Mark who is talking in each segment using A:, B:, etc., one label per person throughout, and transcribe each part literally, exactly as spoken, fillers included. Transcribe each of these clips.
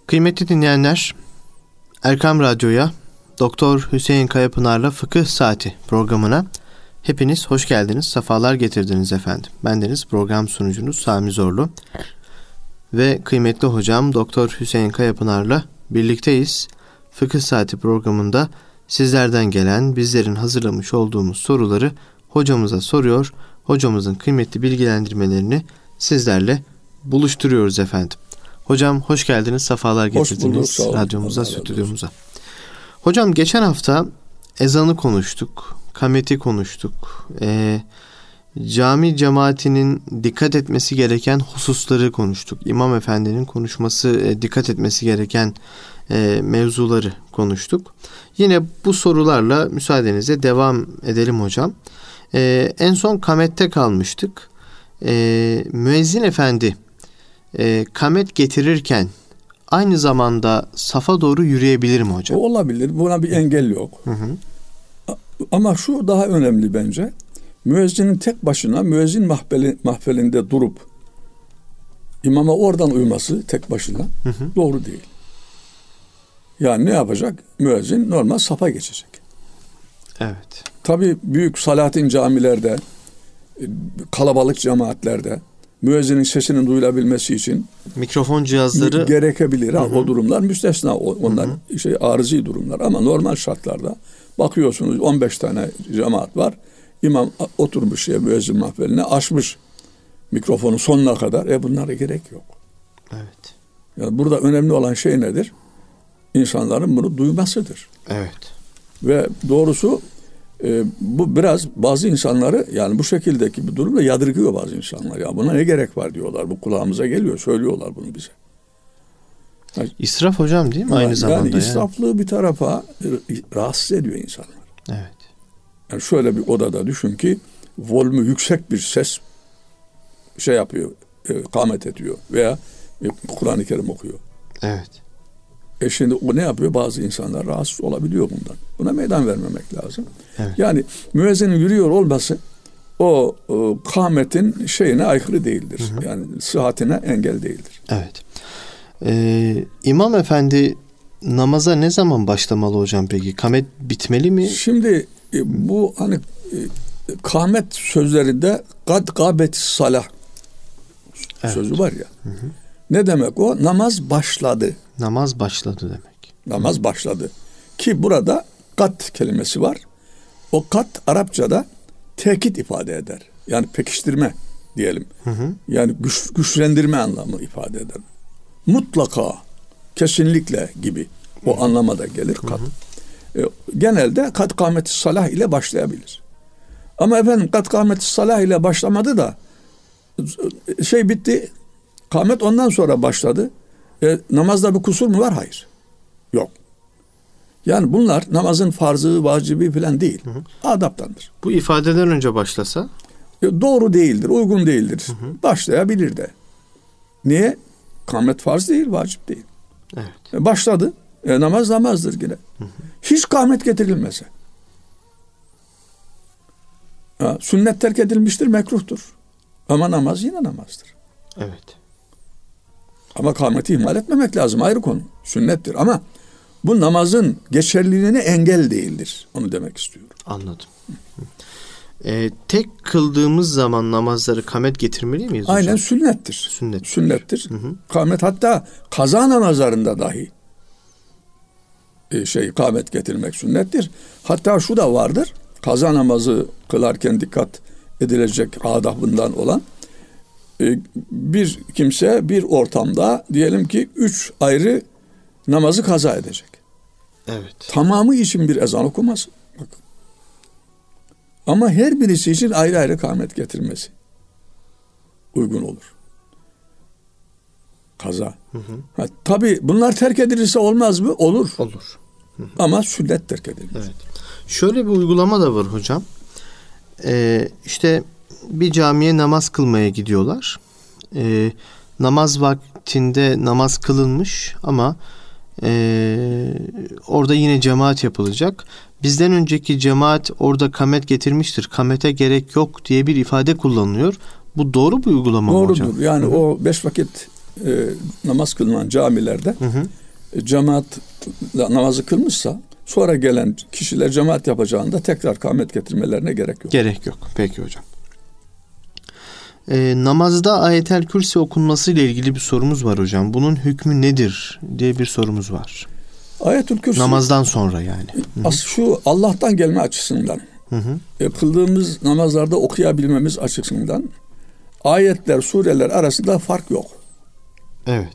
A: Kıymetli dinleyenler, Erkam Radyo'ya Doktor Hüseyin Kayapınar'la Fıkıh Saati programına hepiniz hoş geldiniz, sefalar getirdiniz efendim. Bendeniz program sunucunuz Sami Zorlu ve kıymetli hocam Doktor Hüseyin Kayapınar'la birlikteyiz. Fıkıh Saati programında sizlerden gelen, bizlerin hazırlamış olduğumuz soruları hocamıza soruyor, hocamızın kıymetli bilgilendirmelerini sizlerle buluşturuyoruz efendim. Hocam hoş geldiniz, sefalar getirdiniz bulduk, radyomuza, stüdyomuza. Hocam geçen hafta ezanı konuştuk, kameti konuştuk, ee, cami cemaatinin dikkat etmesi gereken hususları konuştuk. İmam Efendi'nin konuşması, e, dikkat etmesi gereken e, mevzuları konuştuk. Yine bu sorularla müsaadenizle devam edelim hocam. E, en son kamette kalmıştık. E, müezzin efendi e, kamet getirirken aynı zamanda safa doğru yürüyebilir mi hocam?
B: Olabilir. Buna bir engel yok. Hı hı. Ama şu daha önemli bence. Müezzinin tek başına müezzin mahfeli, mahfelinde durup imama oradan uyması tek başına hı hı. doğru değil. Yani ne yapacak? Müezzin normal safa geçecek.
A: Evet.
B: Tabii büyük Salatin camilerde, kalabalık cemaatlerde müezzinin sesinin duyulabilmesi için
A: mikrofon cihazları
B: gerekebilir. Ha, o durumlar müstesna. Onlar hı hı. şey arızi durumlar ama normal şartlarda bakıyorsunuz on beş tane cemaat var. İmam oturmuş ya müezzin mahfeline, açmış mikrofonu sonuna kadar. E bunlara gerek yok.
A: Evet.
B: Yani burada önemli olan şey nedir? İnsanların bunu duymasıdır.
A: Evet.
B: Ve doğrusu e, bu biraz bazı insanları yani bu şekildeki bir durumda yadırgıyor bazı insanlar. Ya buna ne gerek var diyorlar. Bu kulağımıza geliyor. Söylüyorlar bunu bize. Yani,
A: İsraf hocam değil mi? Aynı
B: yani
A: zamanda.
B: Yani israflığı yani. Bir tarafa rahatsız ediyor insanlar.
A: Evet.
B: Yani şöyle bir odada düşün ki volümü yüksek bir ses şey yapıyor, e, kâmet ediyor veya e, Kur'an-ı Kerim okuyor.
A: Evet.
B: E şimdi o ne yapıyor? Bazı insanlar rahatsız olabiliyor bundan. Buna meydan vermemek lazım.
A: Evet.
B: Yani müezzinin yürüyor olması o, o kâmetin şeyine aykırı değildir. Hı hı. Yani sıhhatine engel değildir.
A: Evet. Ee, İmam Efendi namaza ne zaman başlamalı hocam peki? Kâmet bitmeli mi?
B: Şimdi e, bu hani e, kâmet sözlerinde kad gâbeti salah evet. sözü var ya. Hı hı. Ne demek o? Namaz başladı.
A: Namaz başladı demek.
B: Namaz hı. başladı. Ki burada kat kelimesi var. O kat Arapçada tekit ifade eder. Yani pekiştirme diyelim. Hı hı. Yani güç, güçlendirme anlamı ifade eder. Mutlaka, kesinlikle gibi o hı. anlama da gelir kat. Hı hı. E, genelde kat kâmeti salah ile başlayabilir. Ama efendim kat kâmeti salah ile başlamadı da şey bitti. Kâmet ondan sonra başladı. E, namazda bir kusur mu var? Hayır. Yok. Yani bunlar namazın farzı, vacibi falan değil. Hı hı. Adaptandır.
A: Bu ifadeden önce başlasa?
B: E, doğru değildir, uygun değildir. Hı hı. Başlayabilir de. Niye? Kâmet farz değil, vacip değil.
A: Evet.
B: E, başladı. E, namaz namazdır yine. Hı hı. Hiç kâmet getirilmese. Ha, sünnet terk edilmiştir, mekruhtur. Ama namaz yine namazdır.
A: Evet.
B: Ama kâmeti ihmal etmemek lazım. Ayrı konu. Sünnettir. Ama bu namazın geçerliliğine engel değildir. Onu demek istiyorum.
A: Anladım. Ee, tek kıldığımız zaman namazları kâmet getirmeli miyiz hocam?
B: Aynen sünnettir.
A: Sünnettir.
B: Sünnettir. Hı hı. Kâmet hatta kaza namazlarında dahi e, şey kâmet getirmek sünnettir. Hatta şu da vardır. Kaza namazı kılarken dikkat edilecek adabından olan bir kimse bir ortamda diyelim ki üç ayrı namazı kaza edecek.
A: Evet.
B: Tamamı için bir ezan okuması. Bakın. Ama her birisi için ayrı ayrı kâmet getirmesi uygun olur. Kaza. Hı hı. Ha, tabii bunlar terk edilirse olmaz mı? Olur.
A: Olur. Hı hı.
B: Ama sünnet terk edilir.
A: Evet. Şöyle bir uygulama da var hocam. Ee, işte bir camiye namaz kılmaya gidiyorlar. Ee, namaz vaktinde namaz kılınmış ama e, orada yine cemaat yapılacak. Bizden önceki cemaat orada kamet getirmiştir. Kamete gerek yok diye bir ifade kullanılıyor. Bu doğru bir uygulama mı hocam?
B: Doğrudur. Yani hı-hı. o beş vakit e, namaz kılınan camilerde hı hı. cemaat namazı kılmışsa sonra gelen kişiler cemaat yapacağında tekrar kâmet getirmelerine gerek yok.
A: Gerek yok. Peki hocam. Ee, namazda Ayetel Kürsi okunması ile ilgili bir sorumuz var hocam. Bunun hükmü nedir diye bir sorumuz var.
B: Ayetül Kürsi
A: namazdan sonra yani.
B: As şu Allah'tan gelme açısından. Hı hı. E, kıldığımız namazlarda okuyabilmemiz açısından ayetler, sureler arasında fark yok.
A: Evet.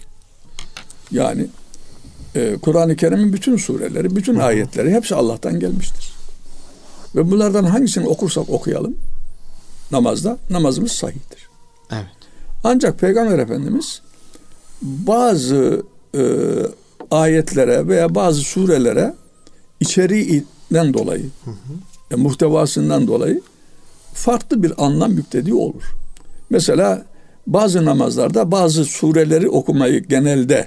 B: Yani e, Kur'an-ı Kerim'in bütün sureleri, bütün hı hı. ayetleri hepsi Allah'tan gelmiştir. Ve bunlardan hangisini okursak okuyalım namazda, namazımız sahihtir.
A: Evet.
B: Ancak Peygamber Efendimiz bazı e, ayetlere veya bazı surelere içeriğinden dolayı, hı hı. E, muhtevasından dolayı farklı bir anlam yüklediği olur. Mesela bazı namazlarda bazı sureleri okumayı genelde,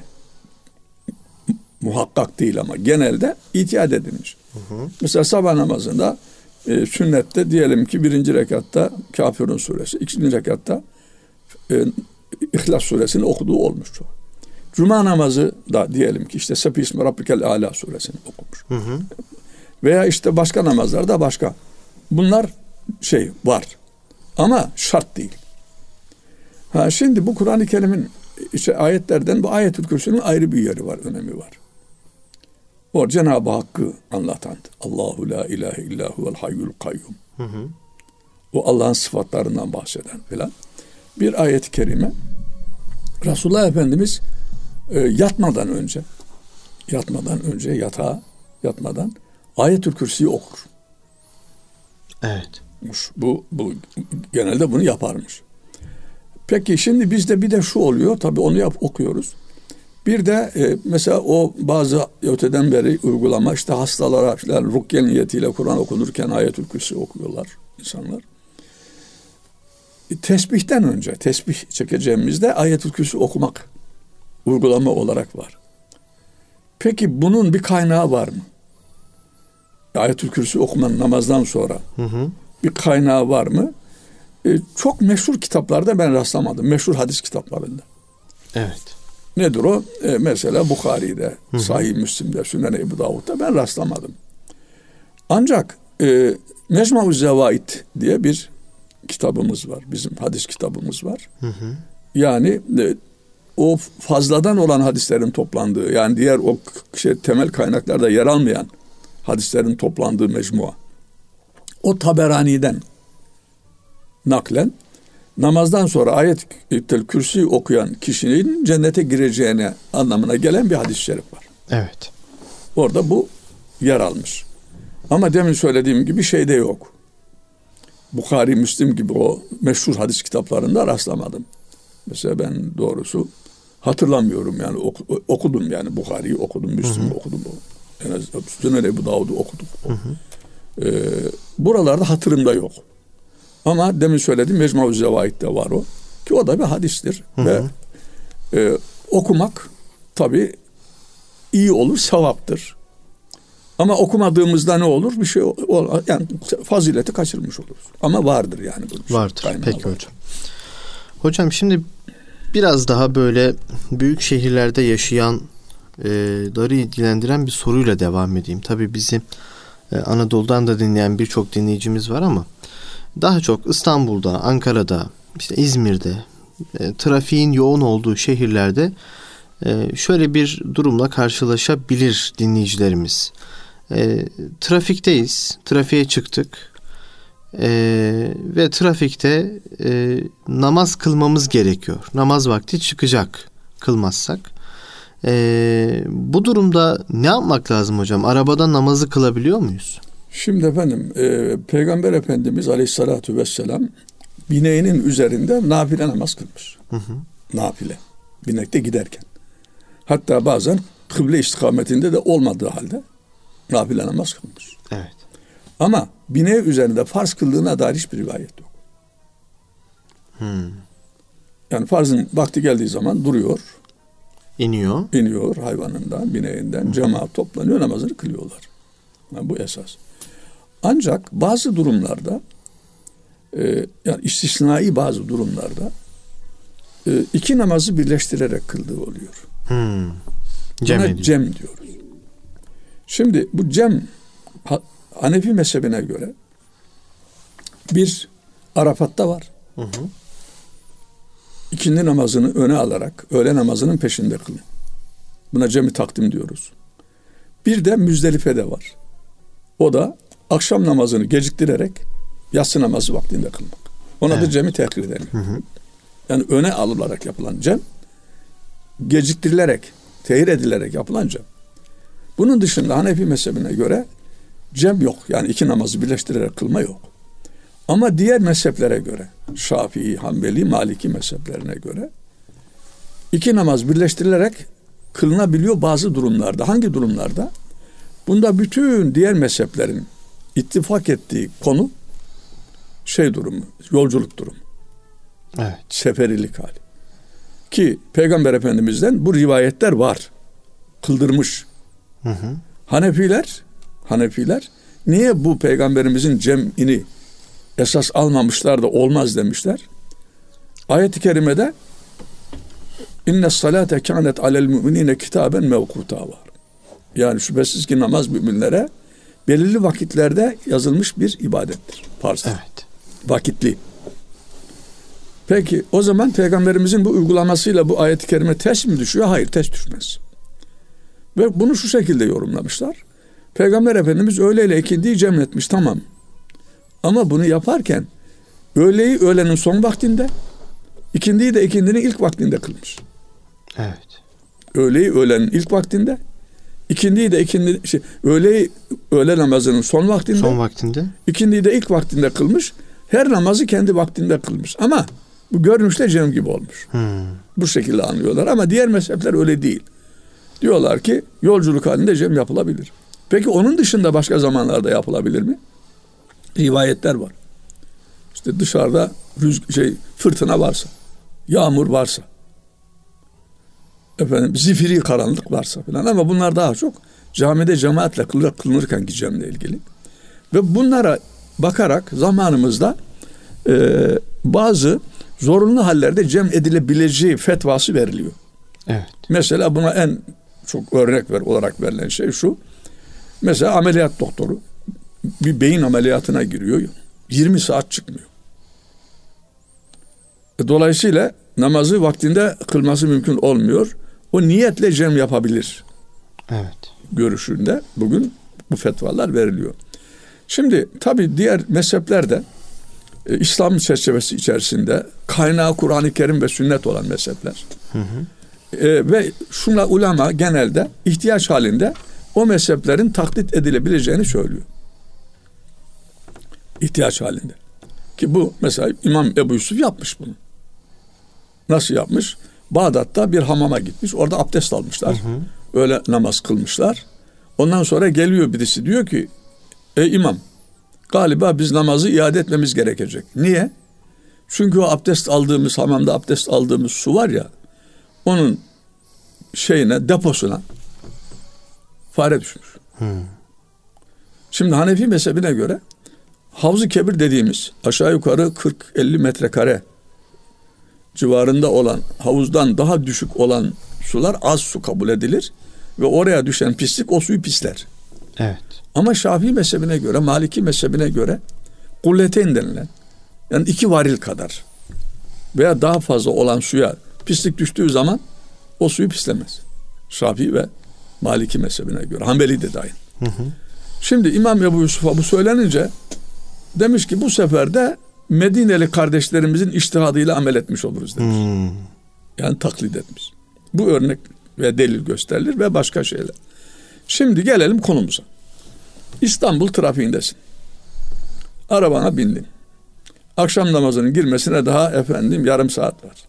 B: muhakkak değil ama genelde itiyat edilmiş. Hı hı. Mesela sabah namazında e, sünnette diyelim ki birinci rekatta Kafirun suresi, ikinci rekatta e, İhlas suresini okuduğu olmuştu. Cuma namazı da diyelim ki işte Sebbih ismi Rabbikel Âlâ suresini okumuş. Hı hı. Veya işte başka namazlarda başka. Bunlar şey var. Ama şart değil. Ha şimdi bu Kur'an-ı Kerim'in işte ayetlerden bu Ayetül Kürsü'nün ayrı bir yeri var, önemi var. O Cenab-ı Hakk'ı anlatan. Allahu la ilahe illa huvel hayyul kayyum. Hı hı. O Allah'ın sıfatlarından bahseden filan. Bir ayet-i kerime Resulullah Efendimiz e, yatmadan önce yatmadan önce yatağa yatmadan Ayetül Kürsi'yi okur.
A: Evet.
B: Bu, bu genelde bunu yaparmış. Peki şimdi bizde bir de şu oluyor. Tabii onu yap okuyoruz. Bir de e, mesela o bazı öteden beri uygulama işte hastalara falan rukye niyetiyle Kur'an okunurken Ayetül Kürsi okuyorlar insanlar. E, tesbihten önce tesbih çekeceğimizde Ayetül Kürsi okumak uygulama olarak var. Peki bunun bir kaynağı var mı? Ayetül Kürsi okumanın namazdan sonra hı hı. bir kaynağı var mı? Ee, çok meşhur kitaplarda ben rastlamadım. Meşhur hadis kitaplarında.
A: Evet.
B: Nedir o? Ee, mesela Bukhari'de, hı hı. Sahih Müslim'de, Sünen Ebu Davud'da ben rastlamadım. Ancak e, Mecmu-u Zevaid diye bir kitabımız var. Bizim hadis kitabımız var. Hı hı. Yani e, o fazladan olan hadislerin toplandığı, yani diğer o şey, temel kaynaklarda yer almayan hadislerin toplandığı mecmua. O Taberani'den naklen namazdan sonra Ayet-i Kürsi okuyan kişinin cennete gireceğine anlamına gelen bir hadis-i şerif var.
A: Evet.
B: Orada bu yer almış. Ama demin söylediğim gibi şeyde yok. Bukhari, Müslim gibi o meşhur hadis kitaplarında rastlamadım. Mesela ben doğrusu hatırlamıyorum yani okudum yani Bukhari'yi okudum, Müslim'i okudum. En az Sünen Ebu Davud'u okudum. Hı hı. Ee, buralarda hatırımda yok. Ama demin söylediğim Mecmu-u Zevaid'de var o. Ki o da bir hadistir. Hı hı. Ve e, okumak tabii iyi olur, sevaptır. Ama okumadığımızda ne olur? Bir şey olur. Yani fazileti kaçırmış oluruz. Ama vardır yani.
A: Vardır. Peki vardır. Hocam. Hocam şimdi biraz daha böyle büyük şehirlerde yaşayan ları ilgilendiren bir soruyla devam edeyim. Tabii bizi e, Anadolu'dan da dinleyen birçok dinleyicimiz var ama daha çok İstanbul'da, Ankara'da, işte İzmir'de e, trafiğin yoğun olduğu şehirlerde e, şöyle bir durumla karşılaşabilir dinleyicilerimiz. E, trafikteyiz, trafiğe çıktık e, ve trafikte e, namaz kılmamız gerekiyor. Namaz vakti çıkacak kılmazsak. Ee, bu durumda ne yapmak lazım hocam? Arabada namazı kılabiliyor muyuz?
B: Şimdi efendim e, Peygamber Efendimiz Aleyhisselatü Vesselam bineğinin üzerinde nafile namaz kılmış. Hı hı. Nafile. Binekte giderken. Hatta bazen kıble istikametinde de olmadığı halde nafile namaz kılmış.
A: Evet.
B: Ama bineği üzerinde farz kıldığına dair hiçbir rivayet yok. Hmm. Yani farzın vakti geldiği zaman duruyor.
A: İniyor.
B: İniyor hayvanından, bineğinden, cemaat toplanıyor, namazını kılıyorlar. Yani bu esas. Ancak bazı durumlarda e, yani istisnai bazı durumlarda e, iki namazı birleştirerek kıldığı oluyor.
A: Hmm. Cem
B: Buna
A: ediyor.
B: cem diyoruz. Şimdi bu cem Hanefi mezhebine göre bir Arafat'ta var.
A: Hı hı.
B: İkindi namazını öne alarak öğle namazının peşinde kılın. Buna cem-i takdim diyoruz. Bir de Müzdelife'de var. O da akşam namazını geciktirerek yatsı namazı vaktinde kılmak. Ona evet. da cem-i tehir deniyor. Hı hı. Yani öne alınarak yapılan cem, geciktirilerek, tehir edilerek yapılan cem. Bunun dışında Hanefi mezhebine göre cem yok. Yani iki namazı birleştirerek kılma yok. Ama diğer mezheplere göre, Şafii, Hanbeli, Maliki mezheplerine göre iki namaz birleştirilerek kılınabiliyor bazı durumlarda. Hangi durumlarda? Bunda bütün diğer mezheplerin ittifak ettiği konu şey durumu, yolculuk durumu.
A: Evet.
B: Seferilik hali. Ki Peygamber Efendimiz'den bu rivayetler var. Kıldırmış.
A: Hı hı.
B: Hanefiler, Hanefiler niye bu Peygamberimizin cem'ini esas almamışlar da olmaz demişler? Ayet-i kerimede inne salate kânet alel müminine kitaben mevkuta var. Yani şüphesiz ki namaz müminlere belirli vakitlerde yazılmış bir ibadettir. Farz.
A: Evet.
B: Vakitli. Peki o zaman Peygamberimizin bu uygulamasıyla bu ayet-i kerime ters mi düşüyor? Hayır, ters düşmez. Ve bunu şu şekilde yorumlamışlar. Peygamber Efendimiz öğleyle ikindiyi cemletmiş, tamam. Ama bunu yaparken öğleyi öğlenin son vaktinde, ikindiyi de ikindinin ilk vaktinde kılmış.
A: Evet.
B: Öğleyi öğlenin ilk vaktinde, ikindiyi de ikindi şey, öğleyi öğle namazının son vaktinde,
A: son vaktinde,
B: ikindiyi de ilk vaktinde kılmış. Her namazı kendi vaktinde kılmış. Ama bu görünüşte cem gibi olmuş. Hmm. Bu şekilde anlıyorlar ama diğer mezhepler öyle değil. Diyorlar ki yolculuk halinde cem yapılabilir. Peki onun dışında başka zamanlarda yapılabilir mi? Rivayetler var. İşte dışarıda rüz- şey fırtına varsa, yağmur varsa, efendim zifiri karanlık varsa falan, ama bunlar daha çok camide cemaatle kılınırken ki cemle ilgili. Ve bunlara bakarak zamanımızda e, bazı zorunlu hallerde cem edilebileceği fetvası veriliyor.
A: Evet.
B: Mesela buna en çok örnek ver, olarak verilen şey şu. Mesela ameliyat doktoru bir beyin ameliyatına giriyor. yirmi saat çıkmıyor. Dolayısıyla namazı vaktinde kılması mümkün olmuyor. O niyetle cem yapabilir.
A: Evet.
B: Görüşünde bugün bu fetvalar veriliyor. Şimdi tabii diğer mezheplerde e, İslam çerçevesi içerisinde kaynağı Kur'an-ı Kerim ve sünnet olan mezhepler. Hı hı. E, ve şuna ulema genelde ihtiyaç halinde o mezheplerin taklit edilebileceğini söylüyor. İhtiyaç halinde. Ki bu mesela İmam Ebu Yusuf yapmış bunu. Nasıl yapmış? Bağdat'ta bir hamama gitmiş. Orada abdest almışlar. Hı hı. Öyle namaz kılmışlar. Ondan sonra geliyor birisi, diyor ki ey imam, galiba biz namazı iade etmemiz gerekecek. Niye? Çünkü o abdest aldığımız, hamamda abdest aldığımız su var ya, onun şeyine, deposuna fare düşmüş. Hmm. Şimdi Hanefi mezhebine göre Havz-ı Kebir dediğimiz aşağı yukarı kırk elli metrekare civarında olan havuzdan daha düşük olan sular az su kabul edilir ve oraya düşen pislik o suyu pisler.
A: Evet.
B: Ama Şafii mezhebine göre, Maliki mezhebine göre kulleteyn denilen, yani iki varil kadar veya daha fazla olan suya pislik düştüğü zaman o suyu pislemez. Şafii ve Maliki mezhebine göre. Hanbeli de dahil. Hı hı. Şimdi İmam Ebu Yusuf'a bu söylenince demiş ki bu sefer de Medineli kardeşlerimizin içtihadıyla amel etmiş oluruz demiş. Hmm. Yani taklit etmiş. Bu örnek ve delil gösterilir ve başka şeyler. Şimdi gelelim konumuza. İstanbul trafiğindesin. Arabana bindin. Akşam namazının girmesine daha efendim yarım saat var.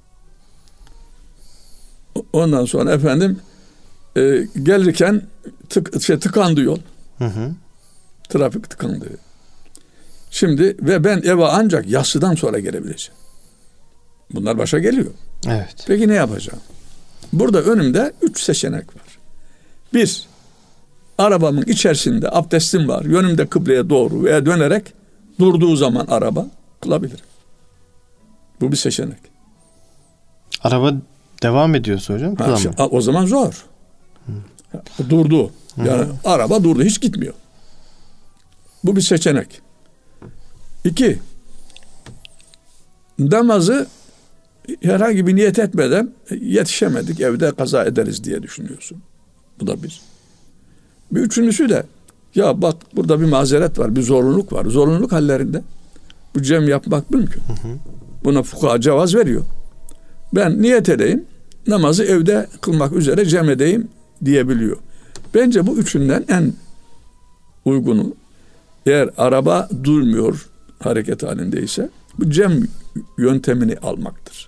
B: Ondan sonra efendim e, gelirken tık, şey, tıkandı yol. Hı hı. Trafik tıkandı. Şimdi ve ben eve ancak yatsıdan sonra gelebileceğim. Bunlar başa geliyor.
A: Evet.
B: Peki ne yapacağım? Burada önümde üç seçenek var. Bir, arabamın içerisinde abdestim var. Yönümde kıbleye doğru veya dönerek durduğu zaman araba kılabilirim. Bu bir seçenek.
A: Araba devam ediyorsa hocam kılamam.
B: Ha, o zaman zor. Hı. Durdu. Yani Hı. araba durdu. Hiç gitmiyor. Bu bir seçenek. İki, namazı herhangi bir niyet etmeden yetişemedik, evde kaza ederiz diye düşünüyorsun. Bu da bir. Bir üçüncüsü de ya bak burada bir mazeret var, bir zorunluluk var. Zorunluluk hallerinde bu cem yapmak mümkün. Hı hı. Buna fukaha cevaz veriyor. Ben niyet edeyim, namazı evde kılmak üzere cem edeyim diyebiliyor. Bence bu üçünden en uygunu, eğer araba durmuyor, hareket halindeyse, bu cem yöntemini almaktır.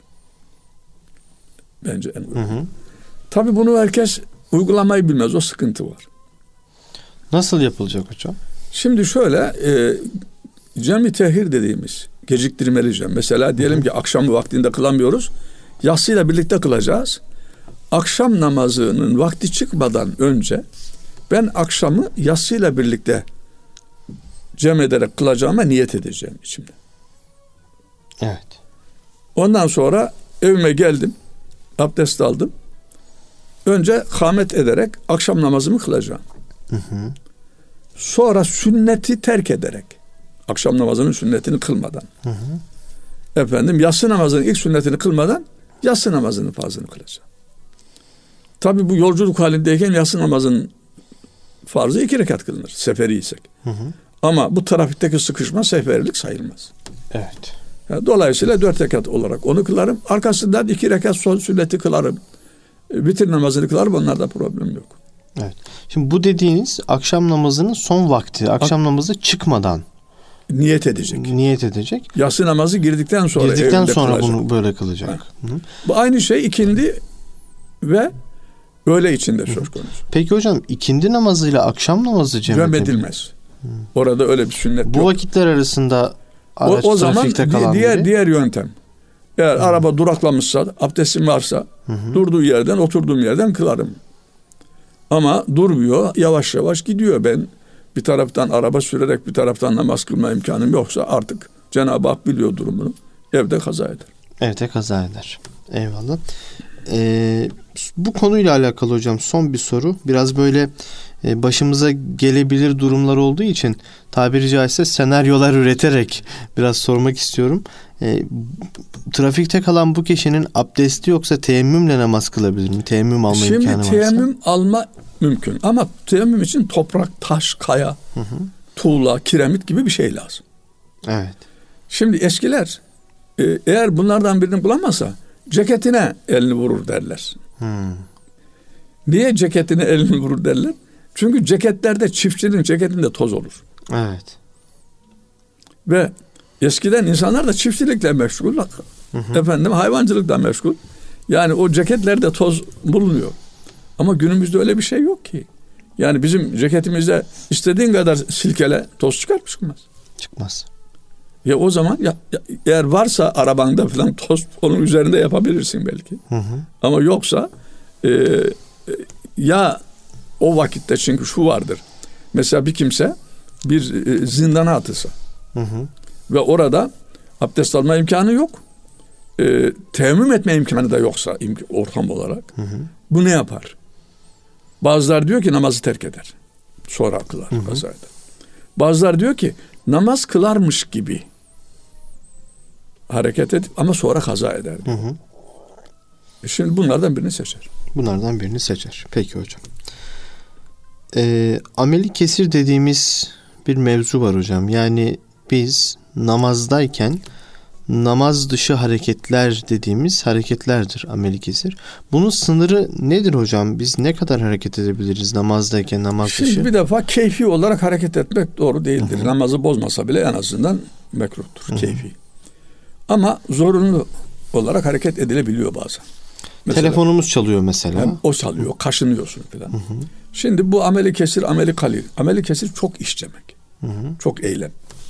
B: Bence en uygun. Hı hı. Tabii bunu herkes uygulamayı bilmez. O sıkıntı var.
A: Nasıl yapılacak hocam?
B: Şimdi şöyle e, cem-i tehir dediğimiz geciktirmeli cem. Mesela diyelim Hı-hı. ki akşam vaktinde kılamıyoruz. Yatsıyla birlikte kılacağız. Akşam namazının vakti çıkmadan önce ben akşamı yatsıyla birlikte cem ederek kılacağıma niyet edeceğim içimde.
A: Evet.
B: Ondan sonra evime geldim. Abdest aldım. Önce kâmet ederek akşam namazımı kılacağım. Hı hı. Sonra sünneti terk ederek, akşam namazının sünnetini kılmadan, hı hı. efendim yatsı namazının ilk sünnetini kılmadan yatsı namazının farzını kılacağım. Tabii bu yolculuk halindeyken yatsı namazının farzı iki rekat kılınır seferiysek. Hı hı. Ama bu trafikteki sıkışma seferilik sayılmaz.
A: Evet.
B: Yani dolayısıyla dört rekat olarak onu kılarım. Arkasından iki rekat son sünneti kılarım. Bitir namazını kılarım. Onlarda problem yok.
A: Evet. Şimdi bu dediğiniz akşam namazının son vakti. Akşam Ak- namazı çıkmadan.
B: Niyet edecek.
A: Niyet edecek.
B: Yatsı namazı girdikten sonra.
A: Girdikten sonra kılacak. Bunu böyle kılacak.
B: Bu aynı şey ikindi ve öğle içinde söz konusu.
A: Peki hocam ikindi namazıyla akşam namazı cem
B: edilmez. Orada öyle bir sünnet
A: bu yok. Bu vakitler arasında
B: araç, o, o zaman di- diğer biri. diğer yöntem. Eğer hı. araba duraklamışsa, abdestim varsa hı hı. durduğu yerden, oturduğum yerden kılarım. Ama durmuyor, yavaş yavaş gidiyor. Ben bir taraftan araba sürerek bir taraftan namaz kılma imkanım yoksa artık Cenab-ı Hak biliyor durumunu. Evde kaza eder.
A: Evde kaza eder. Eyvallah. Ee, bu konuyla alakalı hocam son bir soru. Biraz böyle e, başımıza gelebilir durumlar olduğu için tabiri caizse senaryolar üreterek biraz sormak istiyorum. E, trafikte kalan bu kişinin abdesti yoksa teyemmümle namaz kılabilir mi? Teyemmüm alma
B: Şimdi
A: imkanı varsa.
B: Şimdi teyemmüm alma mümkün ama teyemmüm için toprak, taş, kaya, hı hı. tuğla, kiremit gibi bir şey lazım.
A: Evet.
B: Şimdi eskiler e, eğer bunlardan birini bulamazsa ceketine elini vurur derler. Hmm. Niye ceketine elini vurur derler? Çünkü ceketlerde çiftçinin ceketinde toz olur.
A: Evet.
B: Ve eskiden insanlar da çiftçilikle meşgul. Hı hı. Efendim hayvancılıkla meşgul. Yani o ceketlerde toz bulunuyor. Ama günümüzde öyle bir şey yok ki. Yani bizim ceketimizde istediğin kadar silkele toz çıkar mı çıkmaz?
A: Çıkmaz.
B: Ya o zaman ya, ya, eğer varsa arabanda falan toz onun üzerinde yapabilirsin belki. Hı hı. Ama yoksa e, e, ya o vakitte çünkü şu vardır. Mesela bir kimse bir e, zindana atılsa hı hı. ve orada abdest alma imkanı yok. E, teyemmüm etme imkanı da yoksa imk- ortam olarak hı hı. bu ne yapar? Bazılar diyor ki namazı terk eder. Sonra kılar, kaza eder. Bazılar diyor ki namaz kılarmış gibi hareket edip ama sonra kaza eder. Hı hı. E şimdi bunlardan birini seçer.
A: Bunlardan birini seçer. Peki hocam. Ee, ameli kesir dediğimiz bir mevzu var hocam. Yani biz namazdayken namaz dışı hareketler dediğimiz hareketlerdir ameli kesir. Bunun sınırı nedir hocam? Biz ne kadar hareket edebiliriz namazdayken, namaz
B: Şimdi
A: dışı?
B: Şimdi bir defa keyfi olarak hareket etmek doğru değildir. Hı hı. Namazı bozmasa bile en azından mekruhtur, hı hı. keyfi. Ama zorunlu olarak hareket edilebiliyor bazen.
A: Mesela, telefonumuz çalıyor mesela.
B: Hem o çalıyor, kaşınıyorsun falan. Hı hı. Şimdi bu ameli kesir, ameli kalil. Ameli kesir çok iş demek. Hı hı. Çok eylem.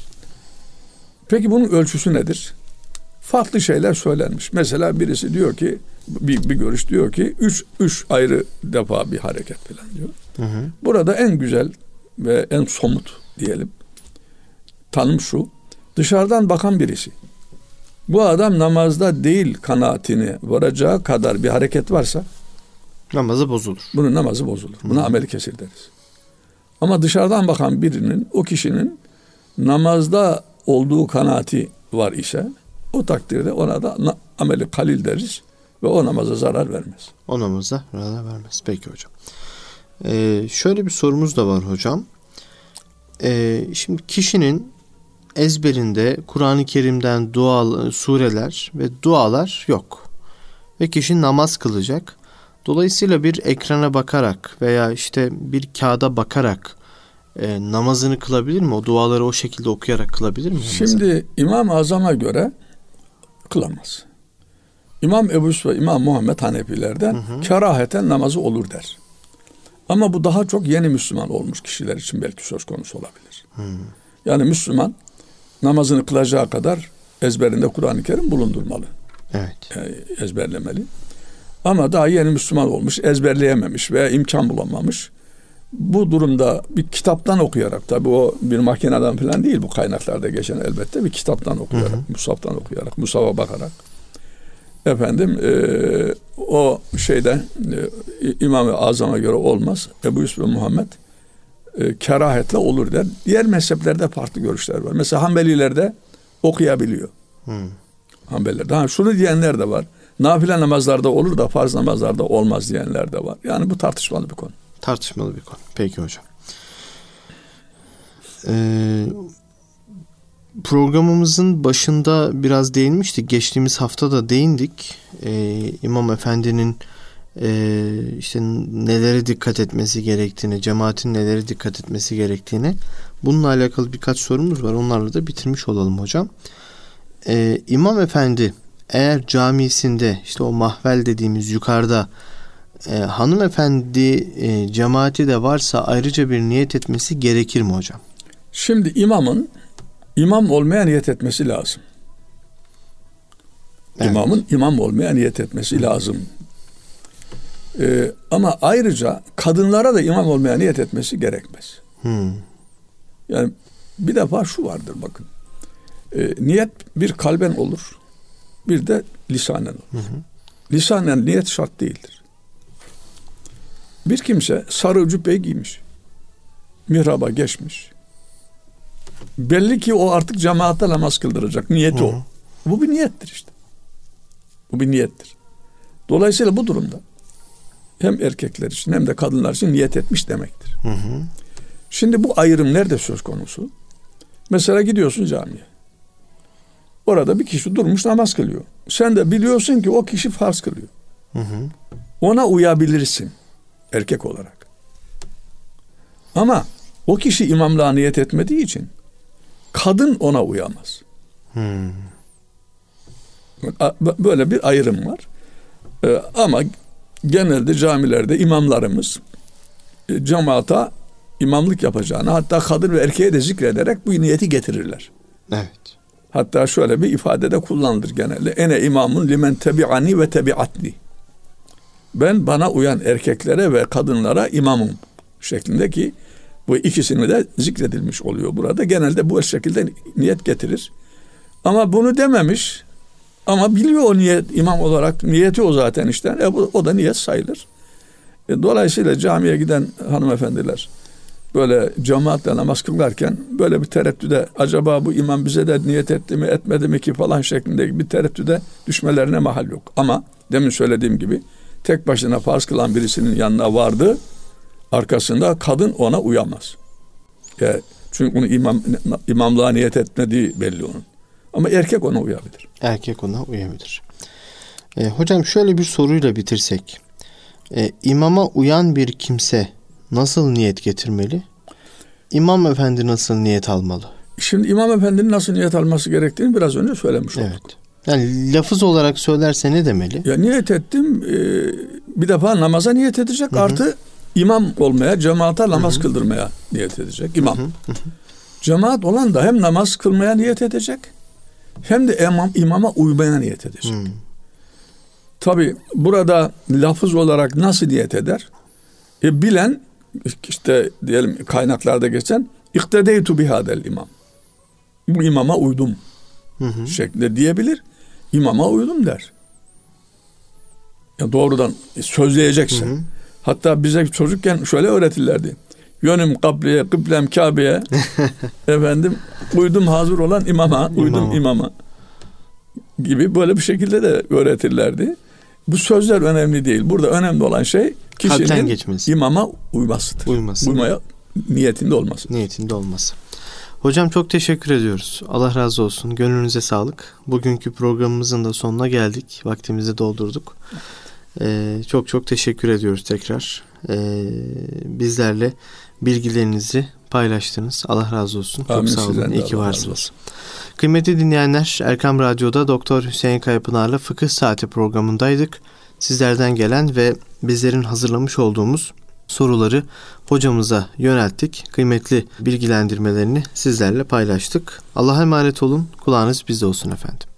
B: Peki bunun ölçüsü nedir? Farklı şeyler söylenmiş. Mesela birisi diyor ki, bir, bir görüş diyor ki, üç, üç ayrı defa bir hareket falan diyor. Hı hı. Burada en güzel ve en somut diyelim tanım şu. Dışarıdan bakan birisi. Bu adam namazda değil kanaatini varacağı kadar bir hareket varsa
A: Namazı bozulur.
B: Bunun namazı bozulur. Buna Hı. ameli kesir deriz. Ama dışarıdan bakan birinin, o kişinin namazda olduğu kanaati var ise o takdirde ona da na- ameli kalil deriz ve o namaza zarar vermez.
A: O namaza zarar vermez. Peki hocam. Ee, şöyle bir sorumuz da var hocam. Ee, şimdi kişinin ezberinde Kur'an-ı Kerim'den dua sureler ve dualar yok. Ve kişi namaz kılacak. Dolayısıyla bir ekrana bakarak veya işte bir kağıda bakarak e, namazını kılabilir mi? O duaları o şekilde okuyarak kılabilir mi?
B: Şimdi namazını? İmam-ı Azam'a göre kılamaz. İmam Ebu Yusuf ve İmam Muhammed Hanefilerden hı hı. keraheten namazı olur der. Ama bu daha çok yeni Müslüman olmuş kişiler için belki söz konusu olabilir. Hı. Yani Müslüman namazını kılacağı kadar ezberinde Kur'an-ı Kerim bulundurmalı.
A: Evet.
B: Yani ezberlemeli. Ama daha yeni Müslüman olmuş, ezberleyememiş veya imkan bulamamış. Bu durumda bir kitaptan okuyarak, tabii o bir makineden falan değil bu kaynaklarda geçen elbette, bir kitaptan okuyarak, hı hı. musaftan okuyarak, musafa bakarak efendim e, o şeyde e, İmam-ı Azam'a göre olmaz. Ebu Yusuf ve Muhammed e, kerahetle olur der. Diğer mezheplerde farklı görüşler var. Mesela Hanbelilerde okuyabiliyor. Hı. Hanbelilerde. Ha, şunu diyenler de var. Nafile namazlarda olur da farz namazlarda olmaz diyenler de var. Yani bu tartışmalı bir konu.
A: Tartışmalı bir konu. Peki hocam. Ee, programımızın başında biraz değinmiştik. Geçtiğimiz hafta da değindik. Ee, İmam Efendi'nin e, işte nelere dikkat etmesi gerektiğini, cemaatin nelere dikkat etmesi gerektiğini. Bununla alakalı birkaç sorumuz var. Onlarla da bitirmiş olalım hocam. Ee, İmam Efendi eğer camisinde işte o mahvel dediğimiz yukarıda e, hanımefendi e, cemaati de varsa ayrıca bir niyet etmesi gerekir mi hocam?
B: Şimdi imamın imam olmaya niyet etmesi lazım. Evet. İmamın imam olmaya niyet etmesi Hı. lazım. Ee, ama ayrıca kadınlara da imam olmaya niyet etmesi gerekmez. Hı. Yani bir defa şu vardır bakın. Ee, niyet bir kalben olur. Bir de lisanen olur. Hı hı. Lisanen niyet şart değildir. Bir kimse sarı cübbeyi giymiş. Mihraba geçmiş. Belli ki o artık cemaatte namaz kıldıracak. Niyeti hı hı. o. Bu bir niyettir işte. Bu bir niyettir. Dolayısıyla bu durumda hem erkekler için hem de kadınlar için niyet etmiş demektir. Hı hı. Şimdi bu ayrım nerede söz konusu? Mesela gidiyorsun camiye. Orada bir kişi durmuş namaz kılıyor. Sen de biliyorsun ki o kişi farz kılıyor. Hı hı. Ona uyabilirsin erkek olarak. Ama o kişi imamlığa niyet etmediği için kadın ona uyamaz. Hı. Böyle bir ayrım var. Ee, ama genelde camilerde imamlarımız e, cemaata imamlık yapacağını, hatta kadın ve erkeğe de zikrederek bu niyeti getirirler.
A: Evet.
B: Hatta şöyle bir ifadede kullanılır genelde. Ene imamun limen tebi'ani ve tebi'atni. Ben bana uyan erkeklere ve kadınlara imamım şeklindeki bu ikisini de zikredilmiş oluyor burada. Genelde bu şekilde niyet getirir. Ama bunu dememiş ama biliyor o niyet imam olarak, niyeti o zaten işte. E, o da niyet sayılır. E, dolayısıyla camiye giden hanımefendiler böyle cemaatle namaz kılarken böyle bir tereddüde, acaba bu imam bize de niyet etti mi etmedi mi ki falan şeklinde bir tereddüde düşmelerine mahal yok. Ama demin söylediğim gibi tek başına farz kılan birisinin yanına vardı, arkasında kadın ona uyamaz. Yani çünkü onu imam, imamlığa niyet etmediği belli onun. Ama erkek ona uyabilir.
A: Erkek ona uyabilir. E, hocam şöyle bir soruyla bitirsek. E, imama uyan bir kimse nasıl niyet getirmeli? İmam efendi nasıl niyet almalı?
B: Şimdi imam efendinin nasıl niyet alması gerektiğini biraz önce söylemiş olduk.
A: Evet. Yani lafız olarak söylerse ne demeli?
B: Ya niyet ettim, e, bir defa namaza niyet edecek, hı hı. artı imam olmaya, cemaate namaz hı hı. kıldırmaya niyet edecek. İmam. Hı hı. Cemaat olan da hem namaz kılmaya niyet edecek, hem de imam, imama uymaya niyet edecek. Hı. Tabi burada lafız olarak nasıl niyet eder? E, bilen, işte diyelim kaynaklarda geçen iktedeytu bihadel imam. Bu imama uydum hı hı. şeklinde diyebilir. İmama uydum der. Yani doğrudan sözleyeceksin. Hı hı. Hatta bize çocukken şöyle öğretirlerdi. Yönüm kableye, kıblem Kabe'ye. Efendim uydum hazır olan imama, uydum imama. imama gibi böyle bir şekilde de öğretirlerdi. Bu sözler önemli değil. Burada önemli olan şey kişinin imama uymasıdır.
A: Uyması.
B: Uymaya niyetinde olması.
A: Niyetinde olması. Hocam çok teşekkür ediyoruz. Allah razı olsun. Gönlünüze sağlık. Bugünkü programımızın da sonuna geldik. Vaktimizi doldurduk. Ee, çok çok teşekkür ediyoruz tekrar. Ee, bizlerle bilgilerinizi paylaştınız. Allah razı olsun. Amin, çok sağ olun. İyi ki varsınız. Kıymetli dinleyenler, Erkam Radyo'da Doktor Hüseyin Kayapınar'la Fıkıh Saati programındaydık. Sizlerden gelen ve bizlerin hazırlamış olduğumuz soruları hocamıza yönelttik. Kıymetli bilgilendirmelerini sizlerle paylaştık. Allah'a emanet olun. Kulağınız bizde olsun efendim.